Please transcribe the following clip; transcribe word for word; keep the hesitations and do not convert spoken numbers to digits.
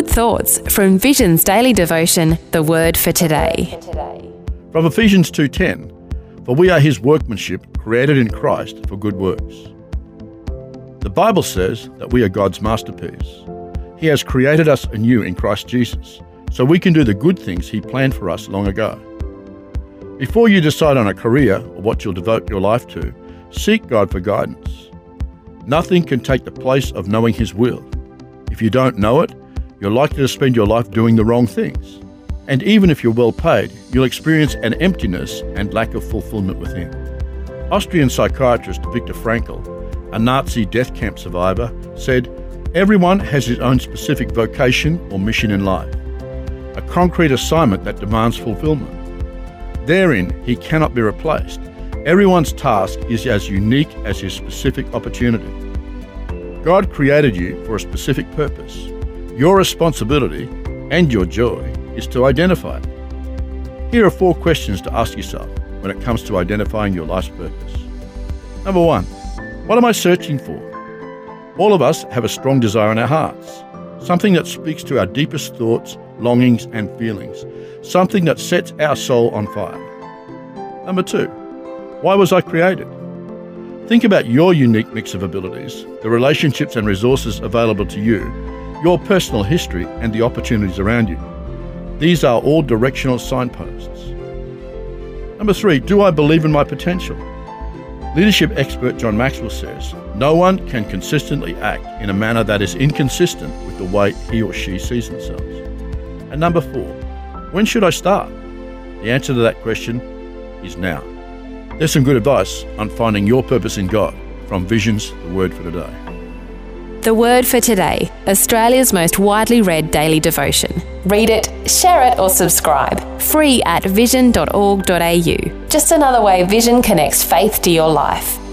good thoughts from Vision's daily devotion, The Word for Today. From Ephesians two ten, for we are his workmanship, created in Christ for good works. The Bible says that we are God's masterpiece. He has created us anew in Christ Jesus, so we can do the good things he planned for us long ago. Before you decide on a career or what you'll devote your life to, seek God for guidance. Nothing can take the place of knowing his will. If you don't know it, you're likely to spend your life doing the wrong things. And even if you're well paid, you'll experience an emptiness and lack of fulfillment within. Austrian psychiatrist Viktor Frankl, a Nazi death camp survivor, said, "Everyone has his own specific vocation or mission in life, a concrete assignment that demands fulfillment. Therein, he cannot be replaced. Everyone's task is as unique as his specific opportunity. God created you for a specific purpose. Your responsibility and your joy is to identify it. Here are four questions to ask yourself when it comes to identifying your life's purpose. Number one, what am I searching for? All of us have a strong desire in our hearts, something that speaks to our deepest thoughts, longings, and feelings, something that sets our soul on fire. Number two, why was I created? Think about your unique mix of abilities, the relationships and resources available to you, your personal history, and the opportunities around you. These are all directional signposts. Number three, do I believe in my potential? Leadership expert John Maxwell says, no one can consistently act in a manner that is inconsistent with the way he or she sees themselves. And number four, when should I start? The answer to that question is now. There's some good advice on finding your purpose in God from Vision's The Word for Today. The Word for Today, Australia's most widely read daily devotion. Read it, share it or subscribe. Free at vision dot org dot a u. Just another way Vision connects faith to your life.